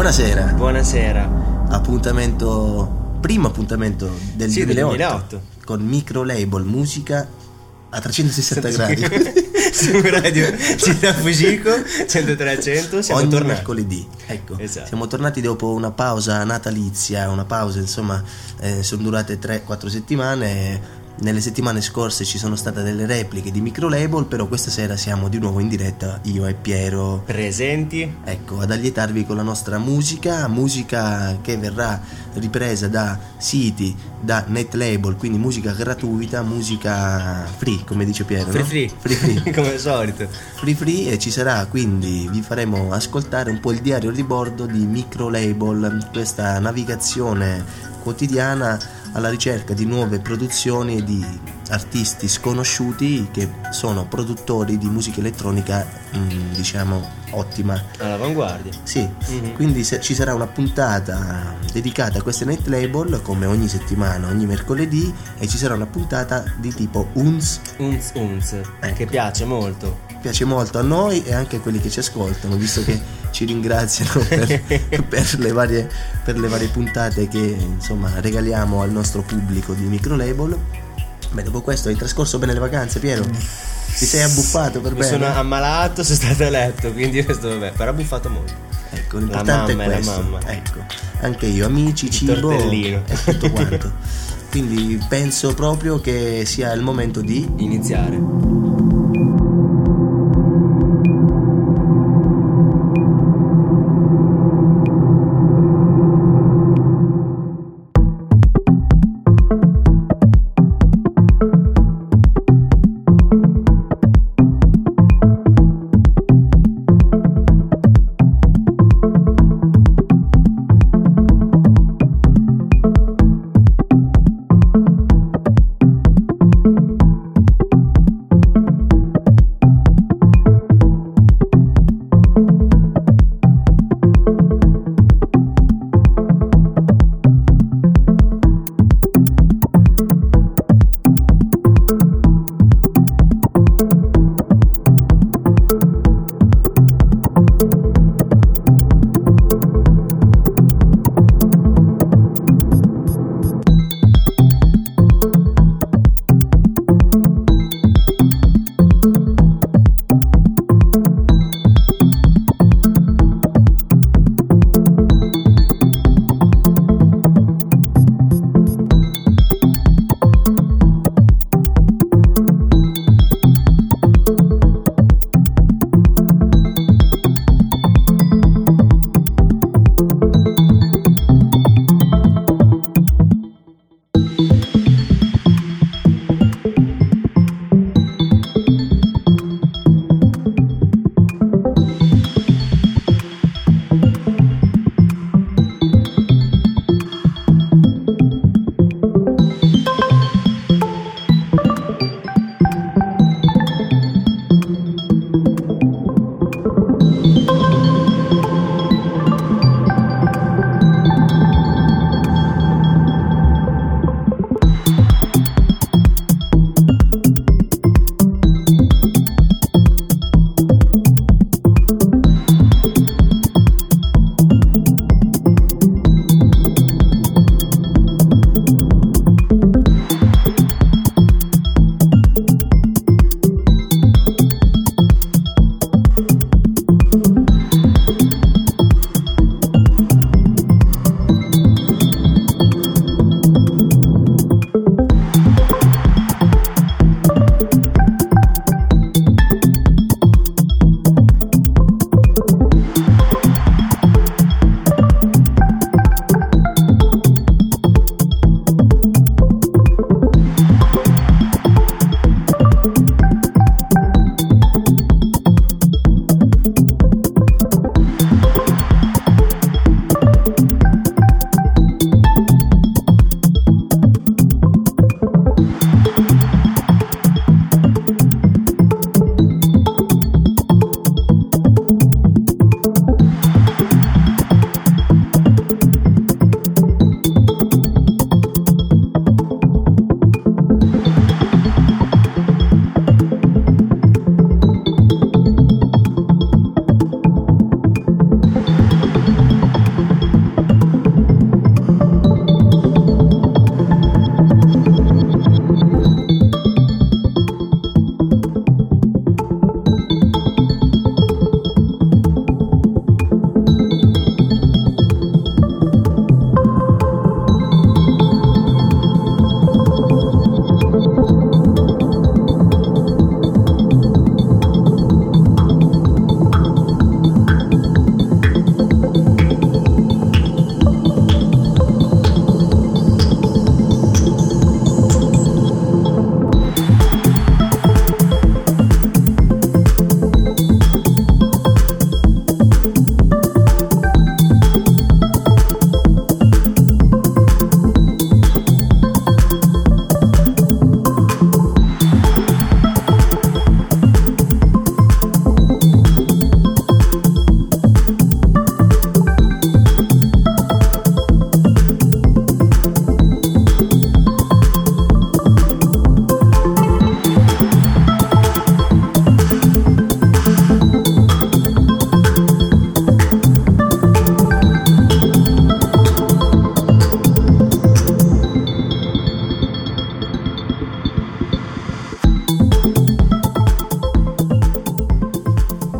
Buonasera. Buonasera. Primo appuntamento del 2008 con Micro Label Musica a 360 gradi su Radio Città Fugico 103.100. Siamo ogni tornati mercoledì. Ecco, esatto. Siamo tornati dopo una pausa natalizia, una pausa insomma, sono durate 3-4 settimane. Nelle settimane scorse ci sono state delle repliche di Micro Label, però questa sera siamo di nuovo in diretta, io e Piero presenti, ecco, ad allietarvi con la nostra musica che verrà ripresa da siti, da net label, quindi musica gratuita, musica free, come dice Piero, free. Come al solito free, e ci sarà, quindi vi faremo ascoltare un po' il diario di bordo di Micro Label, questa navigazione quotidiana alla ricerca di nuove produzioni e di artisti sconosciuti che sono produttori di musica elettronica diciamo ottima, all'avanguardia. Sì, quindi ci sarà una puntata dedicata a queste net label come ogni settimana, ogni mercoledì, e ci sarà una puntata di tipo Unz, ecco, che piace molto a noi e anche a quelli che ci ascoltano, visto che ci ringraziano per le varie puntate che insomma regaliamo al nostro pubblico di Micro Label. Beh, dopo questo hai trascorso bene le vacanze, Piero? Ti sei abbuffato per bene? Mi sono ammalato, sono stato a letto, quindi questo vabbè, però ho buffato molto. Ecco, l'importante è questo. La mamma. Ecco, anche io, amici, il cibo tortellino e tutto quanto. Quindi penso proprio che sia il momento di iniziare.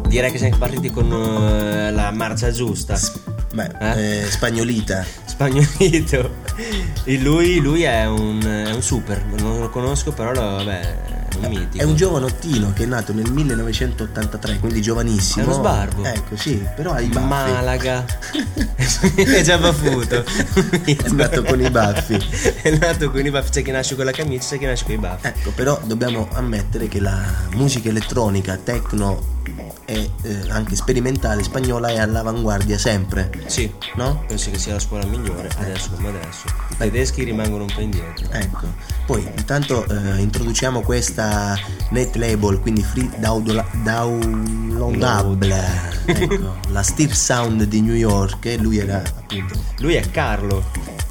Direi che siamo partiti con la marcia giusta. Spagnolita. Spagnolito. E lui è un super, non lo conosco, però vabbè, è un mitico. È un giovanottino che è nato nel 1983, quindi giovanissimo. È uno sbarbo. Ecco, sì, però ha i baffi. Malaga. È già baffuto. È nato con i baffi. È nato con i baffi, c'è chi nasce con la camicia, c'è chi nasce con i baffi. Ecco, però dobbiamo ammettere che la musica elettronica, techno e anche sperimentale spagnola è all'avanguardia sempre. Sì, no? Penso che sia la scuola migliore adesso come adesso. I tedeschi rimangono un po' indietro. Ecco, poi intanto introduciamo questa net label, quindi free downloadable. Ecco, la Stir Sound di New York, e lui era appunto. Lui è Carlo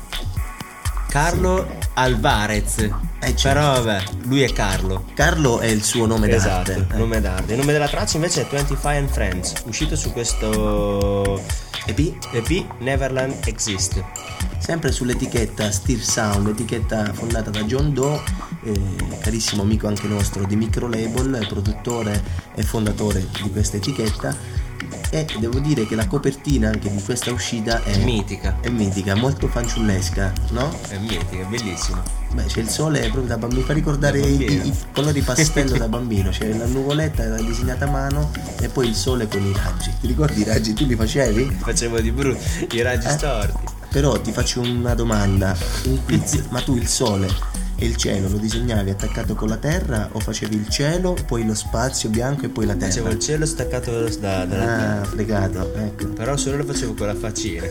sì. Alvarez. Certo. Però vabbè, lui è Carlo. Carlo è il suo nome d'arte. Esatto, nome d'arte. Il nome della traccia invece è 25 and Friends, uscito su questo EP Neverland Exist. Sempre sull'etichetta Stir Sound, etichetta fondata da John Doe, carissimo amico anche nostro di Micro Label, produttore e fondatore di questa etichetta. E devo dire che la copertina anche di questa uscita è mitica, molto fanciullesca, no? È mitica, è bellissima. Beh, c'è il sole proprio da bambino, mi fa ricordare i colori pastello da bambino, c'è la nuvoletta disegnata a mano e poi il sole con i raggi. Ti ricordi i raggi? Tu li facevi? Facevo di brutto, i raggi storti. Però ti faccio una domanda, un quiz, ma tu il sole e il cielo lo disegnavi attaccato con la terra o facevi il cielo, poi lo spazio bianco e poi la terra? Facevo il cielo staccato dalla terra. Fregato, ecco. Però solo lo facevo con la faccina.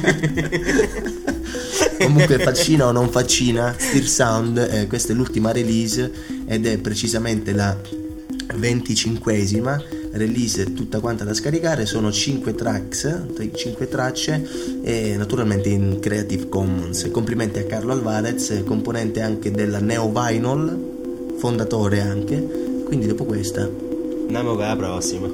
Comunque faccina o non faccina, Stir Sound, questa è l'ultima release ed è precisamente la 25esima release tutta quanta da scaricare. Sono 5 tracce e naturalmente in Creative Commons. Complimenti a Carlo Alvarez, componente anche della Neo Vinyl, fondatore anche. Quindi dopo questa andiamo con la prossima.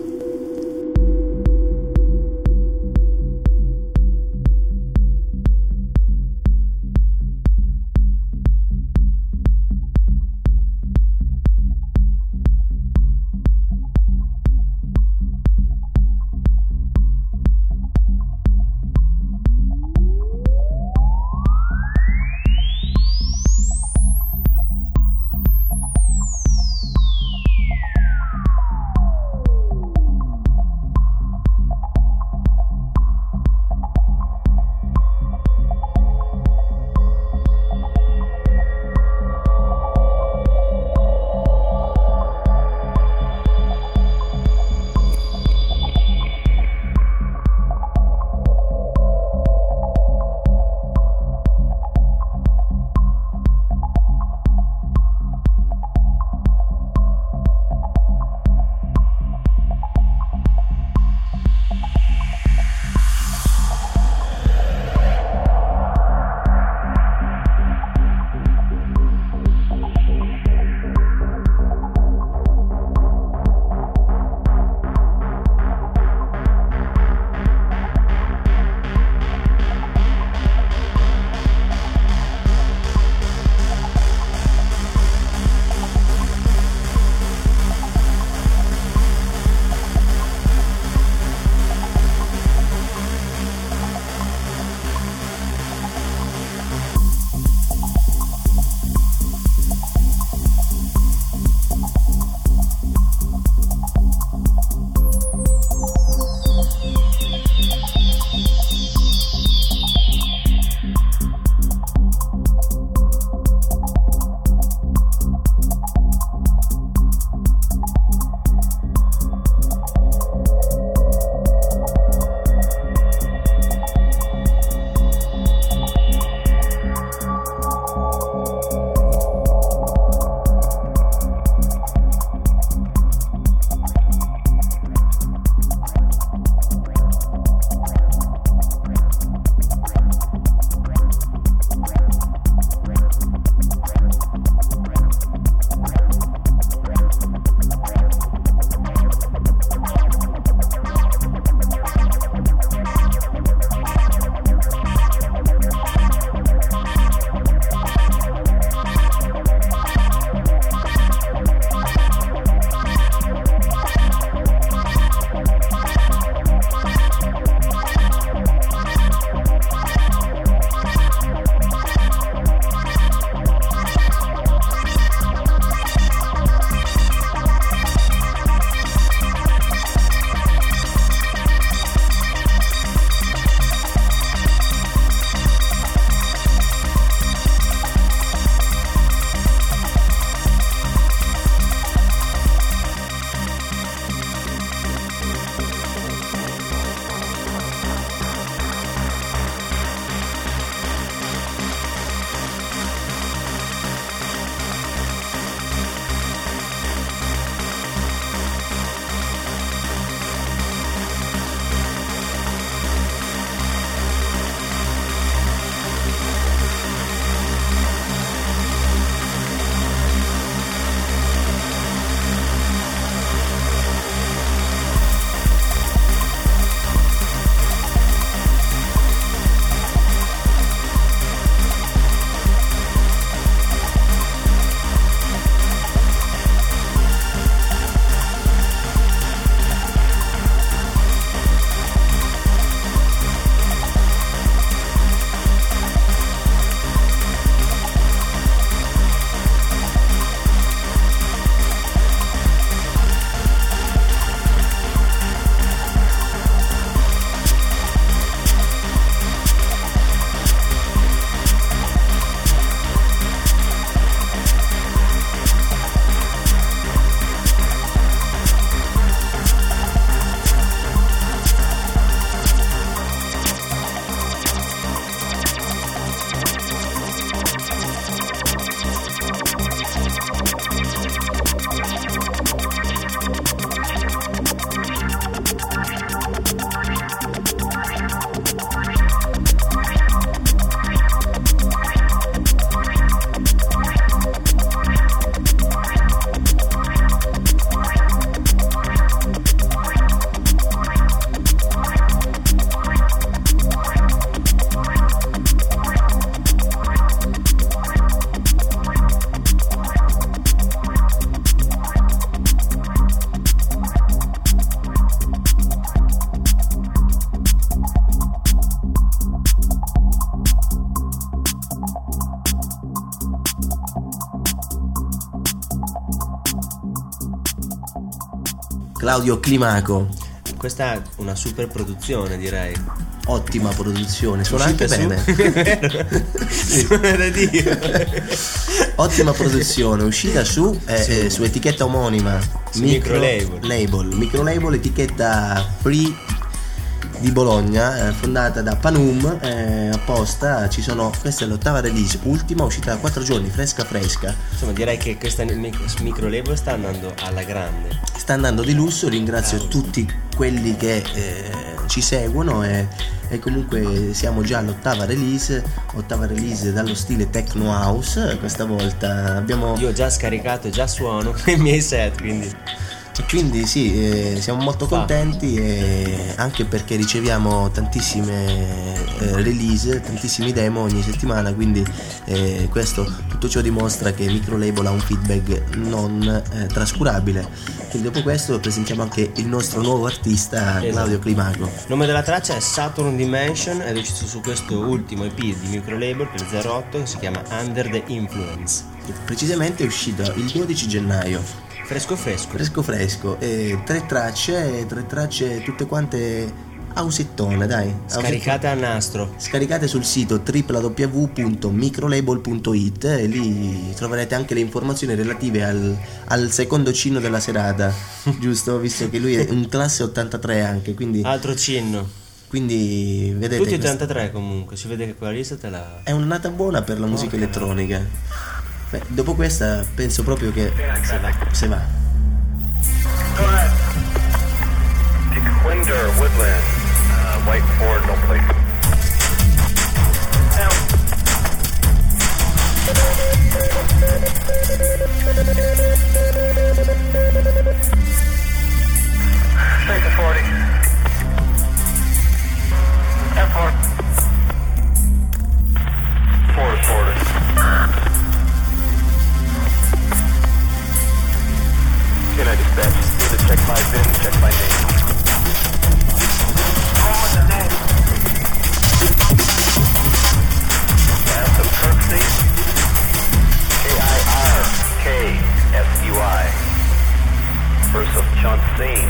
Claudio Climaco. Questa è una super produzione, direi. Ottima produzione, suona anche bene. Suona da Dio. Ottima produzione, uscita su etichetta omonima, Micro Label, etichetta free di Bologna, fondata da Panum, apposta. Questa è l'8ª release, ultima, uscita da 4 giorni, fresca. Insomma, direi che questa Micro Label sta andando alla grande. Sta andando di lusso, ringrazio tutti quelli che ci seguono e comunque siamo già all'8ª release dallo stile techno house. Questa volta io ho già scaricato, già suono i miei set, quindi sì, siamo molto contenti, e anche perché riceviamo tantissime release, tantissimi demo ogni settimana, quindi tutto ciò dimostra che Micro Label ha un feedback non trascurabile. Quindi dopo questo presentiamo anche il nostro nuovo artista, esatto. Claudio Climaco. Il nome della traccia è Saturn Dimension ed è uscito su questo ultimo EP di Micro Label per 08 che si chiama Under the Influence. Precisamente è uscito il 12 gennaio. Fresco. E 3 tracce tutte quante ausettone, dai. Scaricate a nastro. Scaricate sul sito www.microlabel.it e lì troverete anche le informazioni relative al secondo cinno della serata, giusto? Visto che lui è un classe 83 anche, quindi... Altro cinno. Quindi vedete... Tutti 83 comunque, si vede che quella lista è un'annata buona per la musica elettronica. Beh, dopo questa penso proprio che se va. Go ahead. Winder, Woodland, White Ford, no place. Straight to 40. F4. 4 to 40. Can I dispatch? Need to check my VIN, check my name. Oh, the name. That's a Kirksey. Kirksey. First of Chancine.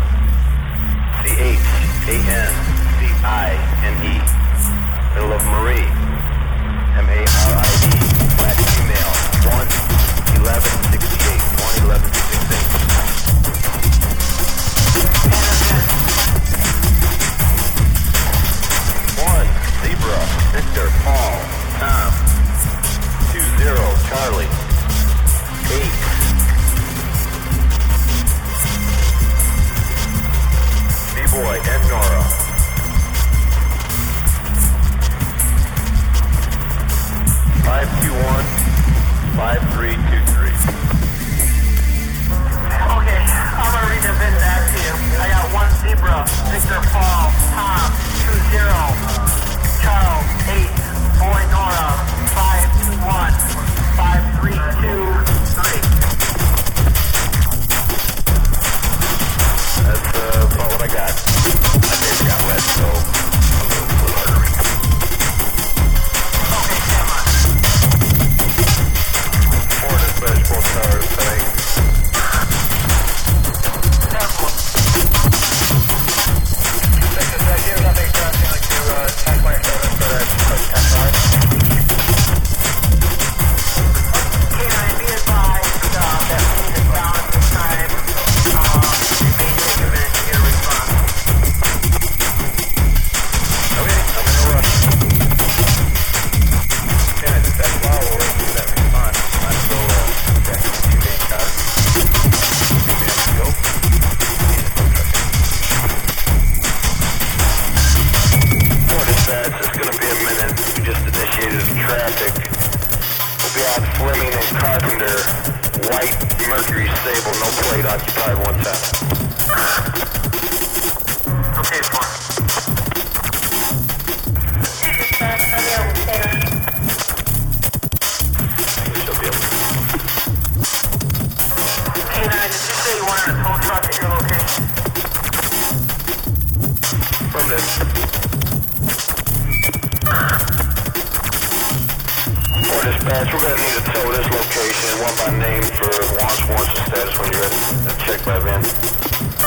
Chancine. Middle of Marie. Marid. Flat female. 11168. 11168. Zebra, Victor, Paul, Tom, 20, Charlie, 8, B-Boy, and Nora, 521, 5323. Okay, I'm gonna read the VIN back to you. I got 1 Zebra, Victor, Paul, Tom, 20, Charles, 8, Boy, Nora, 521, 5323. That's about what I got. My paper got wet, so I'm a little harder. Okay, stand by. 4 dispatch, both cars, heading. Dispatch, we're going to need to tow this location, one by name for launch warrants and status when you're ready. Check by VIN.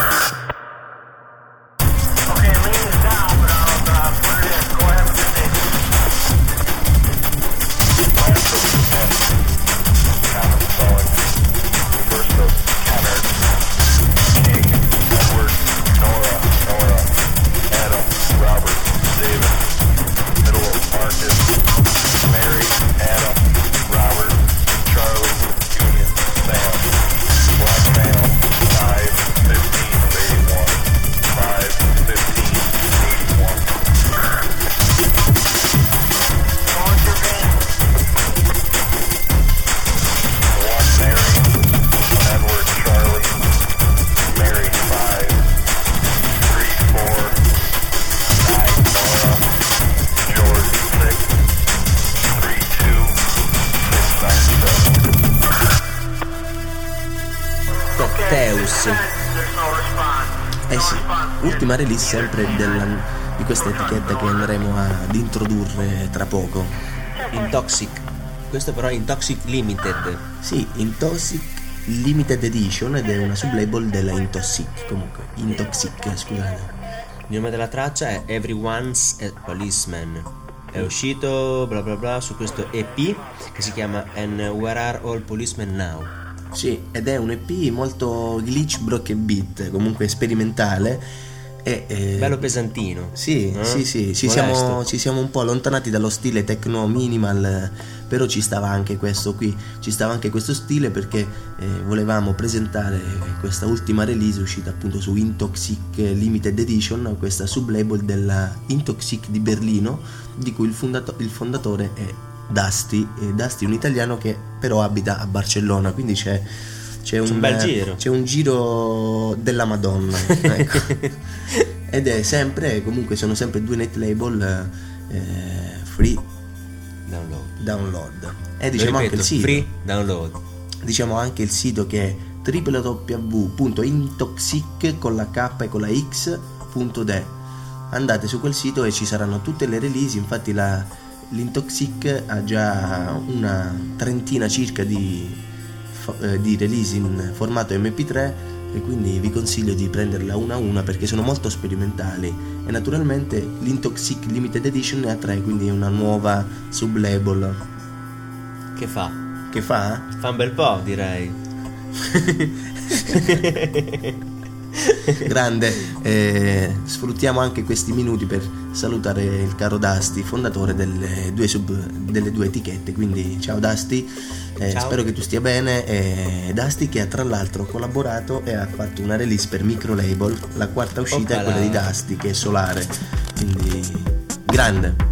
There's no response. Eh sì, ultima release sempre di questa etichetta che andremo ad introdurre tra poco. Intoxic. Questo però è Intoxic Limited. Sì, Intoxic Limited Edition, ed è una sublabel della Intoxic. Comunque, Intoxic, scusate. Il nome della traccia è Everyone's a Policeman. È uscito bla bla bla su questo EP che si chiama And Where Are All Policemen Now? Sì, ed è un EP molto glitch, broken beat, comunque sperimentale. Bello pesantino. Sì, sì, ci siamo un po' allontanati dallo stile techno minimal, però ci stava anche questo qui, ci stava anche questo stile, perché volevamo presentare questa ultima release uscita appunto su Intoxic Limited Edition, questa sublabel della Intoxic di Berlino, di cui il fondatore è Dusty. Dusty è un italiano che però abita a Barcellona, quindi c'è un bel giro. C'è un giro della Madonna, ecco. Ed è sempre, comunque sono sempre due net label free download. E diciamo anche il sito free download. Diciamo anche il sito che è www.intoxic con la K e con la X.de. Andate su quel sito e ci saranno tutte le release. Infatti l'Intoxic ha già una trentina circa di release in formato MP3, e quindi vi consiglio di prenderla una a una perché sono molto sperimentali. E naturalmente l'Intoxic Limited Edition ne ha 3, quindi è una nuova sublabel. Che fa? Fa un bel po', direi. Grande. Sfruttiamo anche questi minuti per salutare il caro Dusty, fondatore delle due etichette. Quindi ciao Dusty, ciao. Spero che tu stia bene. Dusty che ha tra l'altro collaborato e ha fatto una release per Micro Label. La quarta uscita è quella di Dusty, che è Solare, quindi grande.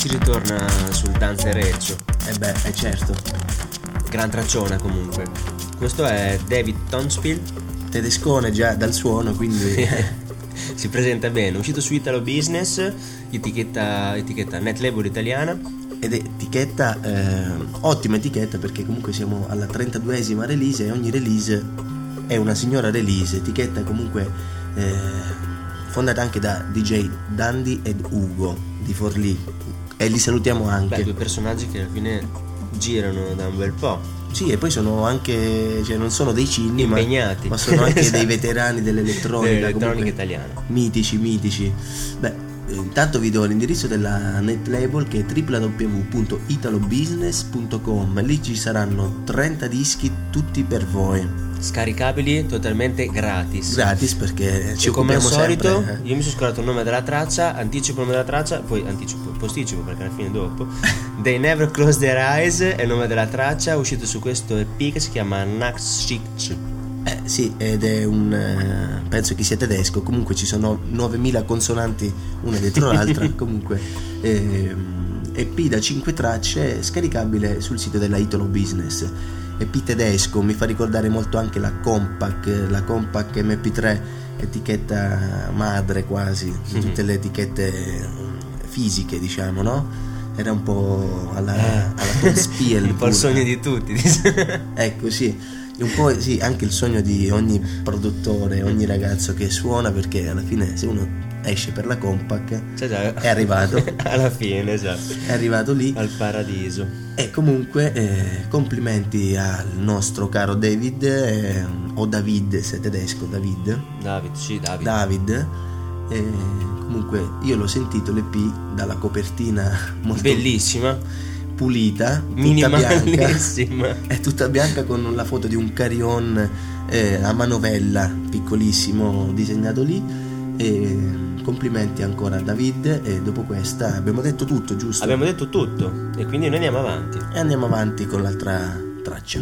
si ritorna sul danzereccio. Certo. Gran tracciona comunque. Questo è David Tonspiel. Tedescone già dal suono, quindi Si presenta bene, uscito su Italo Business, etichetta net label italiana. ed è etichetta, ottima etichetta, perché comunque siamo alla 32esima release e ogni release è una signora release. Etichetta comunque fondata anche da DJ Dandy ed Ugo di Forlì, e li salutiamo anche. Due personaggi che alla fine girano da un bel po'. Sì, e poi sono anche, cioè non sono dei cinni, Impegnati. ma sono anche Esatto. dei veterani dell'elettronica comunque italiana. mitici. Intanto vi do l'indirizzo della net label, che è www.italobusiness.com. Lì ci saranno 30 dischi tutti per voi, Scaricabili totalmente gratis. perché ci E come al occupiamo solito, sempre. io mi sono scordato il nome della traccia, anticipo il nome della traccia, poi posticipo perché alla fine dopo. They Never Close Their Eyes è il nome della traccia, uscito su questo EP che si chiama Nachtschik. Sì, ed è un penso che sia tedesco. Comunque ci sono 9000 consonanti una dietro l'altra. Comunque EP da 5 tracce, scaricabile sul sito della Italo Business. EP tedesco, mi fa ricordare molto anche la Compaq MP3, etichetta madre quasi di tutte le etichette fisiche, diciamo, no? Era un po' alla Tonspiel, Un po' il sogno di tutti. ecco, sì, un po' sì, anche il sogno di ogni produttore, ogni ragazzo che suona, perché alla fine se uno esce per la Compaq è arrivato alla fine, esatto, è arrivato lì al paradiso. E comunque complimenti al nostro caro David, o David se è tedesco, David. Comunque io l'ho sentito l'EP dalla copertina molto bellissima, pulita, tutta minimalissima, bianca, è tutta bianca, con la foto di un carillon a manovella piccolissimo disegnato lì. E complimenti ancora a David. E dopo questa abbiamo detto tutto, giusto? Abbiamo detto tutto, e quindi noi andiamo avanti. E andiamo avanti con l'altra traccia.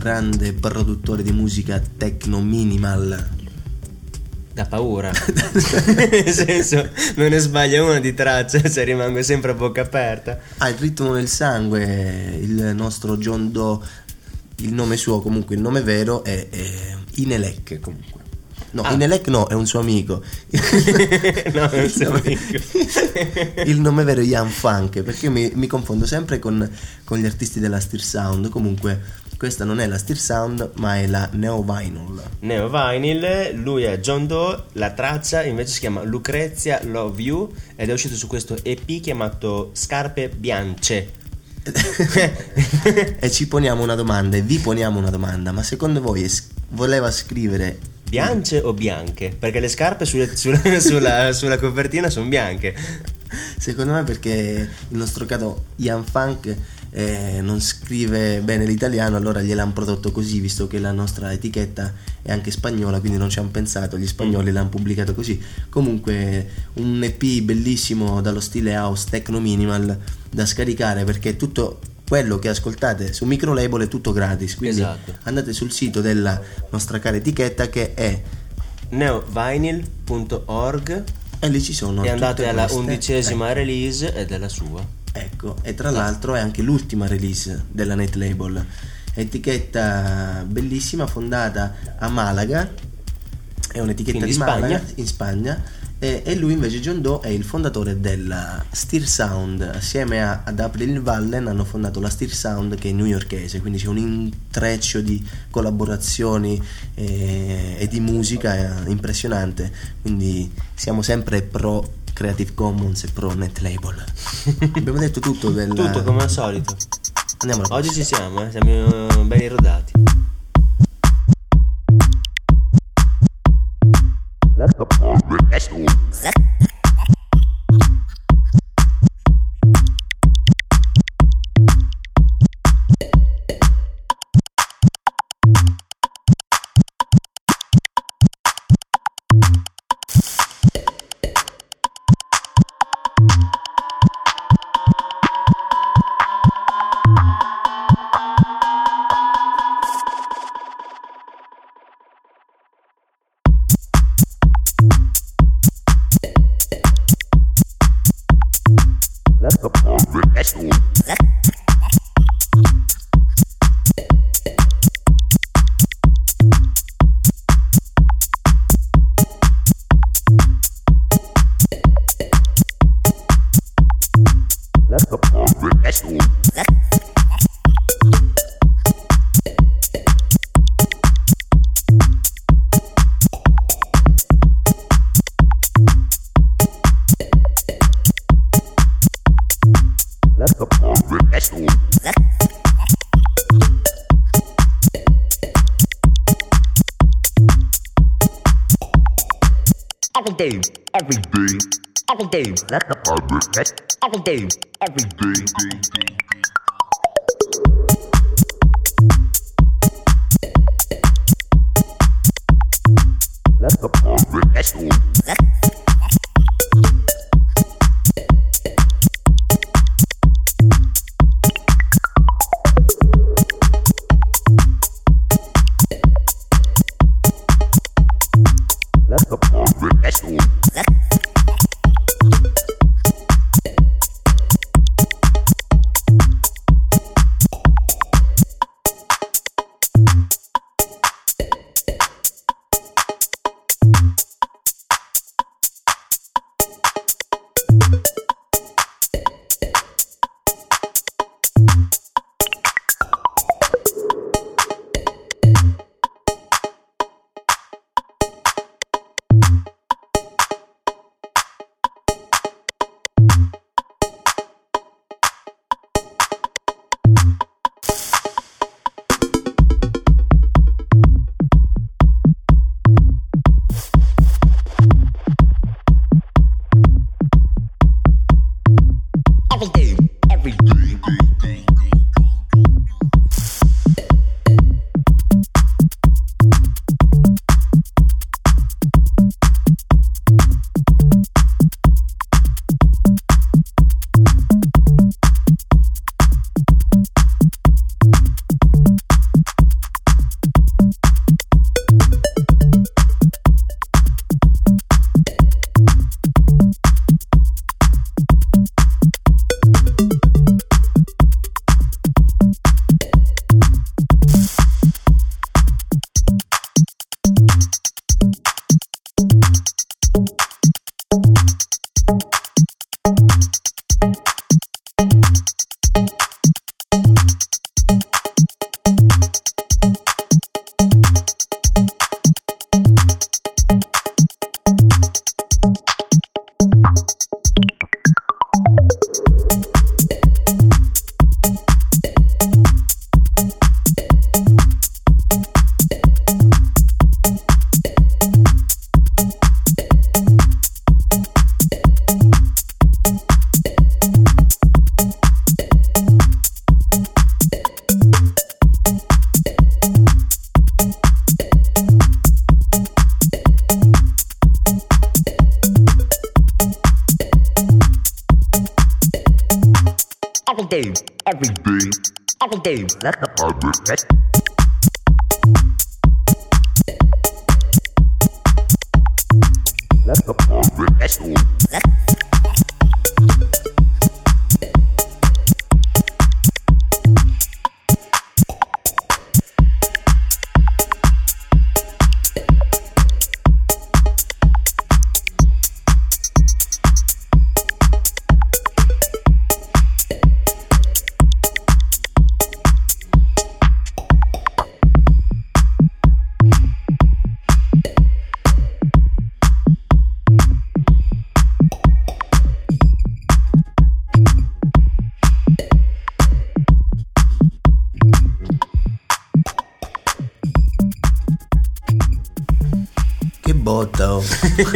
grande produttore di musica techno minimal. Da paura. Nel senso, non ne sbaglia una di traccia, cioè rimango sempre a bocca aperta. Ha il ritmo nel sangue, il nostro John Doe, il nome suo comunque, il nome vero è Inelec comunque. No, Inelec no, è un suo amico. No, è un suo amico. Il nome vero è Ian Funk, perché mi confondo sempre con gli artisti della Stir Sound. Comunque questa non è la Stir Sound, ma è la Neo Vinyl. Neo Vinyl, lui è John Doe, la traccia invece si chiama Lucrezia Love You ed è uscito su questo EP chiamato Scarpe Biance. E ci poniamo una domanda, e vi poniamo una domanda: ma secondo voi voleva scrivere biance o bianche? Perché le scarpe sulla copertina sono bianche. Secondo me perché il nostro caro Ian Funk non scrive bene l'italiano, allora gliel'hanno prodotto così, visto che la nostra etichetta è anche spagnola, quindi non ci hanno pensato, gli spagnoli l'hanno pubblicato così. Comunque un EP bellissimo dallo stile house techno minimal da scaricare, perché tutto quello che ascoltate su Micro Label è tutto gratis, quindi andate sul sito della nostra cara etichetta che è neovinyl.org e lì ci sono e andate alla queste, 11ª release ed è la sua. Ecco, e tra l'altro è anche l'ultima release della Net Label, etichetta bellissima fondata a Malaga, è un'etichetta Quindi di Spagna. Malaga, in Spagna, e lui invece John Doe è il fondatore della Stir Sound. Assieme ad April Wallen hanno fondato la Stir Sound, che è newyorkese, quindi c'è un intreccio di collaborazioni e di musica impressionante, quindi siamo sempre pro Creative Commons e pro Net Label. Abbiamo detto tutto Tutto come al solito. Andiamo alla Oggi prossima. ci siamo, siamo ben rodati. botta, oh.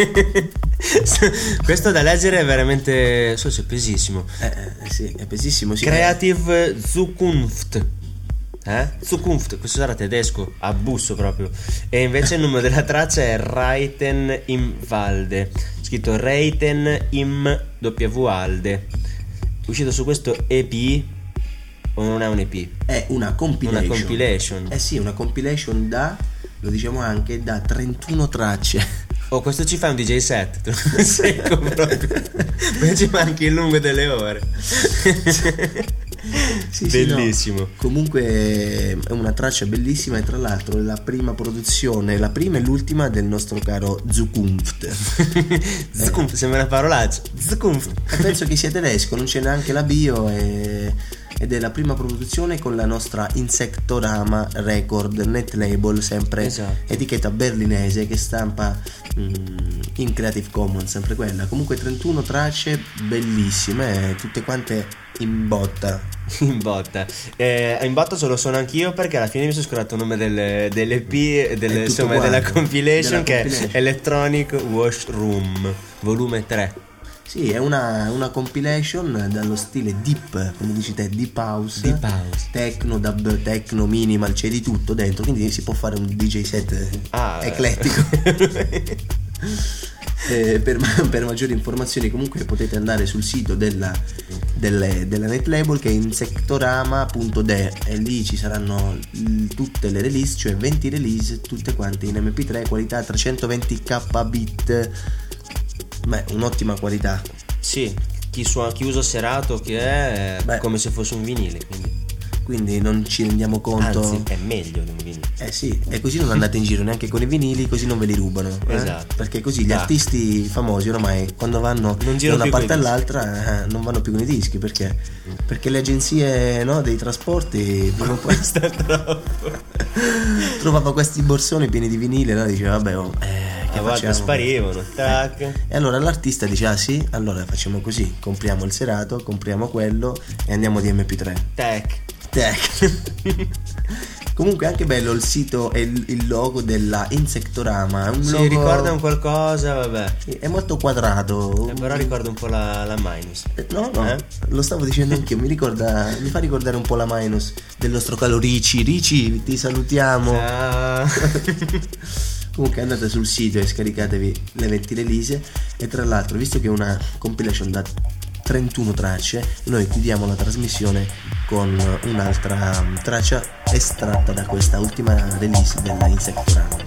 Questo da leggere è veramente è pesissimo. Sì, è pesissimo, sì. Creative Zukunft. Zukunft, questo sarà tedesco, a busso proprio. E invece il nome della traccia è Reiten im Walde, scritto Reiten im Walde. Uscito su questo EP, o non è un EP? È una compilation. Una compilation. Sì, una compilation lo diciamo anche, da 31 tracce. Oh, questo ci fa un DJ set, secco proprio. Poi ci manchi il lungo delle ore. Sì, bellissimo. No. Comunque è una traccia bellissima e tra l'altro è la prima produzione, la prima e l'ultima del nostro caro Zukunft. Zukunft, sembra una parolaccia. Zukunft. Penso che sia tedesco, non c'è neanche la bio ed è la prima produzione con la nostra Insectorama Record net label, sempre esatto. Etichetta berlinese che stampa in Creative Commons, sempre quella. Comunque 31 tracce bellissime, tutte quante in botta. In botta ce lo sono anch'io, perché alla fine mi sono scordato il nome dell'EP insomma della compilation, che è Electronic Washroom volume 3. Sì, è una compilation dallo stile deep, come dici te, deep house, techno, dub, techno, minimal, c'è di tutto dentro, quindi si può fare un DJ set eclettico. Per maggiori informazioni comunque potete andare sul sito della net label, che è insectorama.de, e lì ci saranno tutte le release, cioè 20 release tutte quante in MP3 qualità 320 kbit. Beh, un'ottima qualità. Sì, chi usa serato che è come se fosse un vinile, quindi non ci rendiamo conto. Anzi, è meglio di un vinile. Sì, e così non andate in giro neanche con i vinili, così non ve li rubano. Esatto. Perché così gli artisti famosi ormai, quando vanno da una parte all'altra, non vanno più con i dischi, perché le agenzie, no, dei trasporti prima o poi trovava questi borsoni pieni di vinile, no? Diceva vabbè, che a volte sparivano, tac. E allora l'artista dice sì, allora facciamo così, compriamo il serato, compriamo quello e andiamo di MP3. Tac. Comunque è anche bello il sito e il logo della Insectorama, è un logo... ricorda un qualcosa, vabbè. Sì, è molto quadrato. Però ricorda un po' la Minus. No, lo stavo dicendo anch'io, mi fa ricordare un po' la Minus del nostro caro Ricci, ti salutiamo. Ciao. Comunque andate sul sito e scaricatevi le 20 release, e tra l'altro, visto che è una compilation da 31 tracce, noi chiudiamo la trasmissione con un'altra traccia estratta da questa ultima release della Insectorama.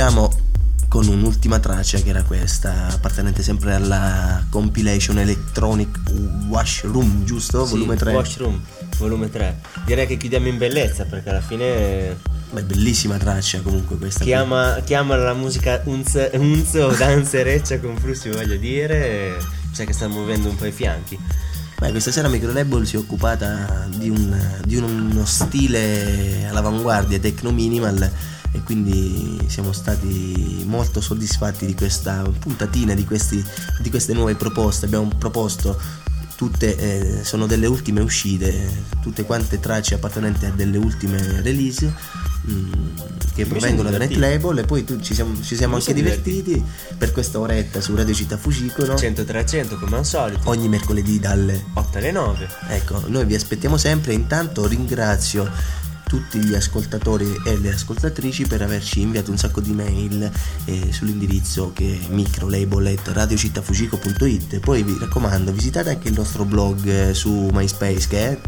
chiudiamo con un'ultima traccia, che era questa, appartenente sempre alla compilation Electronic Washroom, giusto? Sì, Volume 3. Washroom, volume 3. Direi che chiudiamo in bellezza, perché alla fine Beh, bellissima traccia comunque questa. chiama la musica unz o danzereccia con flussi, voglio dire, sai che sta muovendo un po' i fianchi. Beh, questa sera Microlabel si è occupata di uno stile all'avanguardia techno minimal, e quindi siamo stati molto soddisfatti di questa puntatina, di queste nuove proposte. Abbiamo proposto tutte, sono delle ultime uscite, tutte quante tracce appartenenti a delle ultime release che provengono da Netlabel, e poi ci siamo anche divertiti per questa oretta su Radio Città Fucico, no? 100-300 come al solito, Ogni mercoledì dalle 8 alle 9. Ecco, noi vi aspettiamo sempre. Intanto ringrazio tutti gli ascoltatori e le ascoltatrici per averci inviato un sacco di mail sull'indirizzo che è microlabel@radiocittafucico.it. Poi vi raccomando, visitate anche il nostro blog su MySpace, che è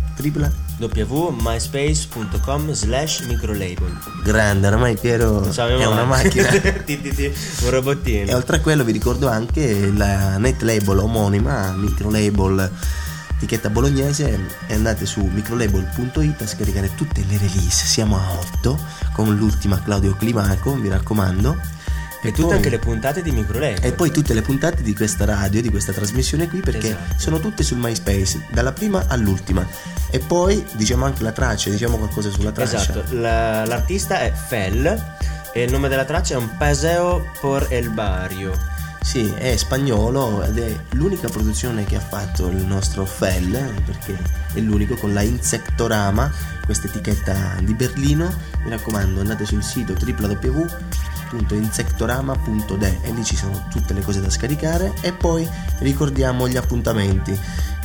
www.myspace.com/microlabel. grande, ormai Piero è una macchina. Un robottino. E oltre a quello vi ricordo anche la netlabel omonima, Microlabel etichetta bolognese, e andate su microlabel.it a scaricare tutte le release. Siamo a 8 con l'ultima Claudio Climaco, mi raccomando, e tutte anche le puntate di Microlabel, e poi tutte le puntate di questa radio, di questa trasmissione qui, perché esatto, sono tutte sul MySpace, dalla prima all'ultima. E poi diciamo anche la traccia, diciamo qualcosa sulla traccia. Esatto, l'artista è Fel e il nome della traccia è Un Paseo por el Barrio. Sì, è spagnolo ed è l'unica produzione che ha fatto il nostro Fel, perché è l'unico con la Insectorama, questa etichetta di Berlino. Mi raccomando, andate sul sito www.insectorama.de e lì ci sono tutte le cose da scaricare. E poi ricordiamo gli appuntamenti,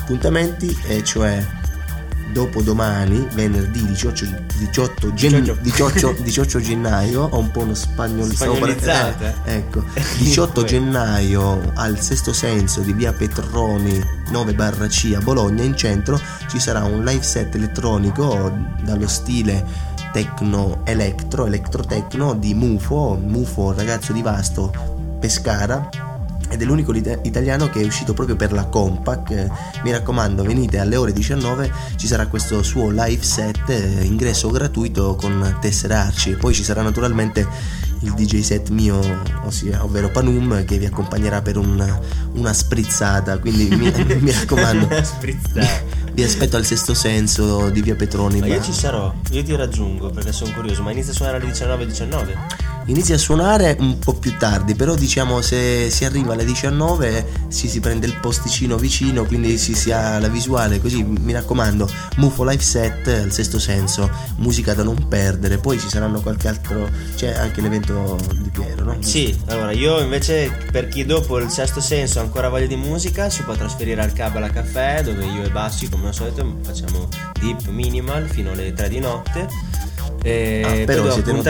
cioè dopodomani, venerdì 18 gennaio, ho un po' uno spagnolizzata. Ecco, 18 gennaio al Sesto Senso di via Petroni 9/C a Bologna, in centro, ci sarà un live set elettronico dallo stile techno electro-techno di Mufo, ragazzo di Vasto, Pescara, ed è l'unico italiano che è uscito proprio per la Compact. Mi raccomando, venite alle ore 19, ci sarà questo suo live set, ingresso gratuito con tesserarci. Poi ci sarà naturalmente il DJ set mio, ovvero Panum, che vi accompagnerà per una sprizzata, quindi mi raccomando, vi aspetto al Sesto Senso di via Petroni. Ma io ci sarò, io ti raggiungo perché sono curioso. Ma inizia a suonare alle 19:19? Inizia a suonare un po' più tardi, però diciamo se si arriva alle 19 si prende il posticino vicino, quindi si ha la visuale, così mi raccomando, Mufo live set al Sesto Senso, musica da non perdere. Poi ci saranno qualche altro, c'è anche l'evento di Piero, no? Sì, allora io invece, per chi dopo il Sesto Senso ha ancora voglia di musica, si può trasferire al Cabala Caffè, dove io e Bassi come al solito facciamo deep minimal fino alle 3 di notte. Però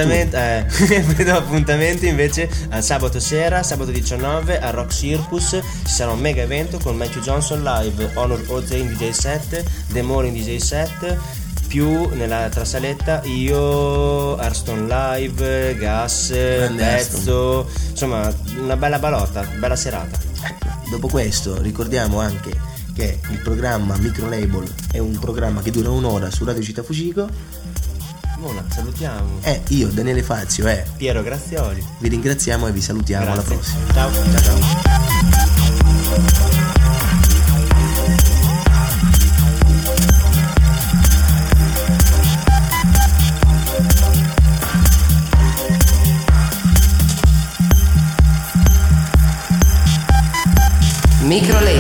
vedo appuntamenti invece al sabato sera, sabato 19 al Rock Circus. Ci sarà un mega evento con Matthew Johnson live, Honor Oze in DJ set, The More in DJ set, più nella trasaletta io, Arston live, Gas, Pezzo, insomma una bella balotta, bella serata. Dopo questo ricordiamo anche che il programma Microlabel è un programma che dura un'ora su Radio Città Fucico. Buona, salutiamo. Io, Daniele Fazio e Piero Grazioli vi ringraziamo e vi salutiamo. Grazie. Alla prossima. Ciao. Microlabel.